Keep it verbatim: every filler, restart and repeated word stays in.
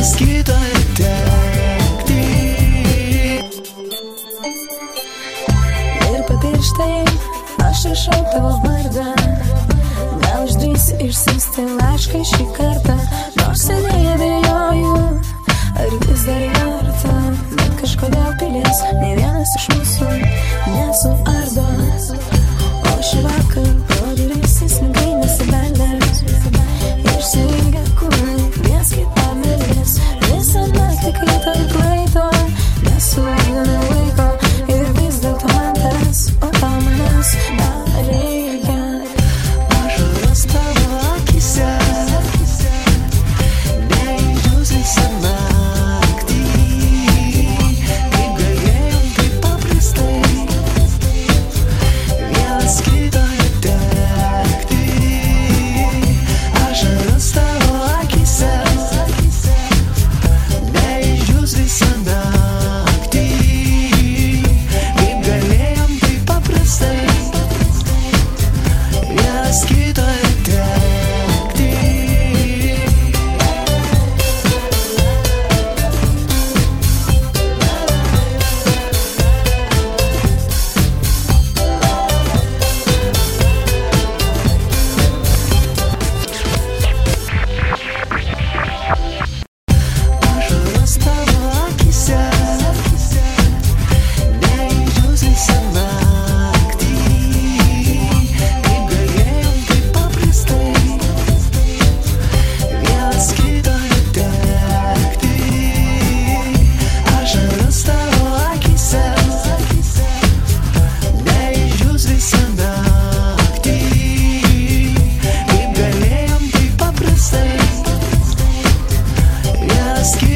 vienas kito tekti. Ir papirštai, aš rašau tavo vardą. Gal išdrįsi išsiųsti laišką šį kartą, nors seniai abejoju, ar vis dar verta. Bet kažkodėl pilies ne vienas iš mūsų nesuardo. O šį vakar pro duris įsmingai nesibeldęs, išsiilgę kūnai viens kitą meldės. Visą naktį kai tarp laiko nesulaikdami laiko, ir vis dėlto man tas, o tau manęs dar reikia. Ašaros tavo akyse neišdžius visą naktį. Kaip galėjom taip paprastai vienas kito tekti. Ašaros tavo akyse neišdžius visą naktį. Kaip galėjom taip paprastai vienas kito tekti. Ašaros tavo akyse neišdžius visą naktį. Kaip galėjom taip paprastai vienas kito tekti. Ašaros tavo akyse neišdžius visą naktį. Kaip galėjom taip paprastai vienas kito